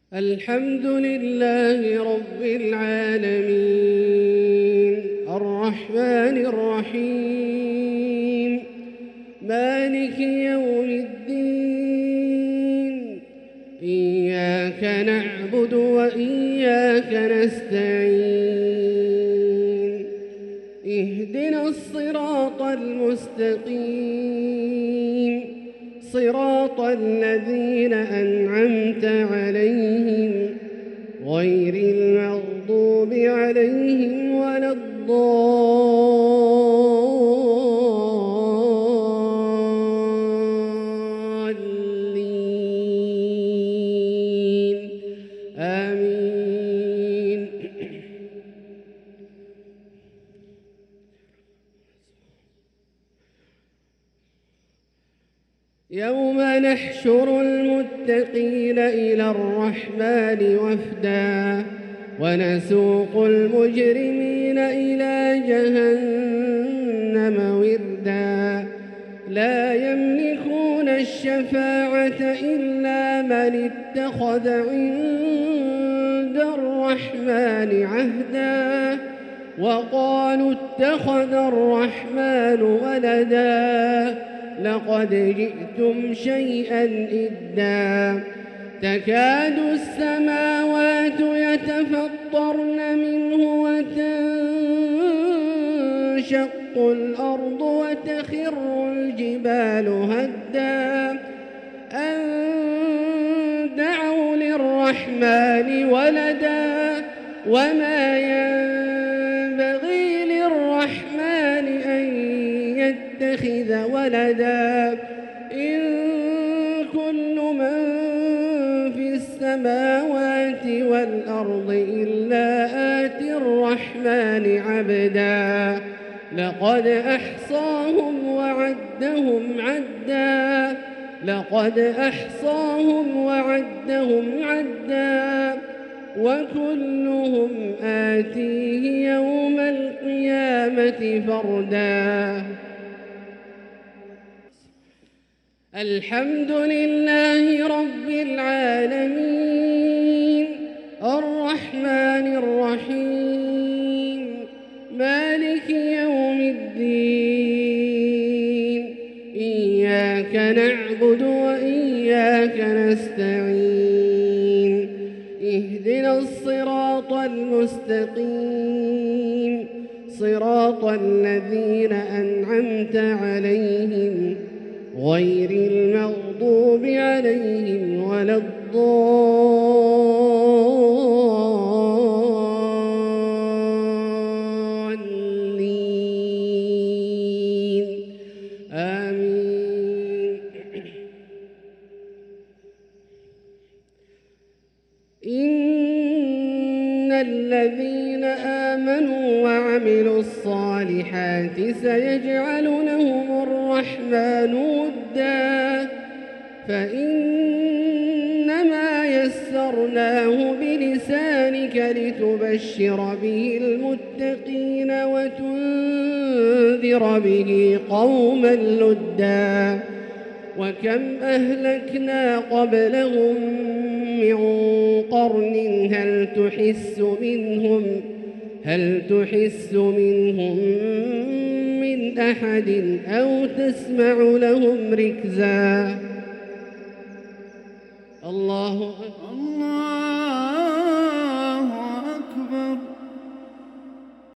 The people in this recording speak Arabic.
الحمد لله رب العالمين الرحمن الرحيم مالك يوم الدين إياك نعبد وإياك نستعين اهدنا الصراط المستقيم صراط الذين أنعمت عليهم غير المغضوب عليهم ولا الضالين آمين. يوم نحشر المتقين إلى الرحمن وفدا ونسوق المجرمين إلى جهنم وردا لا يملكون الشفاعة إلا من اتخذ عند الرحمن عهدا وقالوا اتخذ الرحمن ولدا لقد جئتم شيئا إدا تكاد السماوات يتفطرن منه وتنشق الأرض وتخر الجبال هدا أن دعوا للرحمن ولدا وما ينبغي للرحمن أن يتخذ ولدا إن كل من في السماوات والأرض إلا آتي الرحمن عبدا لقد أحصاهم وعدهم عدا وكلهم آتيه يوم القيامة فردا. الحمد لله رب العالمين الرحمن الرحيم مالك يوم الدين إياك نعبد وإياك نستعين اهدنا الصراط المستقيم صراط الذين أنعمت عليهم غير المغضوب عليهم ولا الضالين آمين. إن الذين آمنوا وعملوا الصالحات سيجعل لهم الرحمن ودا فإنما يسرناه بلسانك لتبشر به المتقين وتنذر به قوما لدا وكم أهلكنا قبلهم من قرن هل تحس منهم من أحد أو تسمع لهم ركزا. الله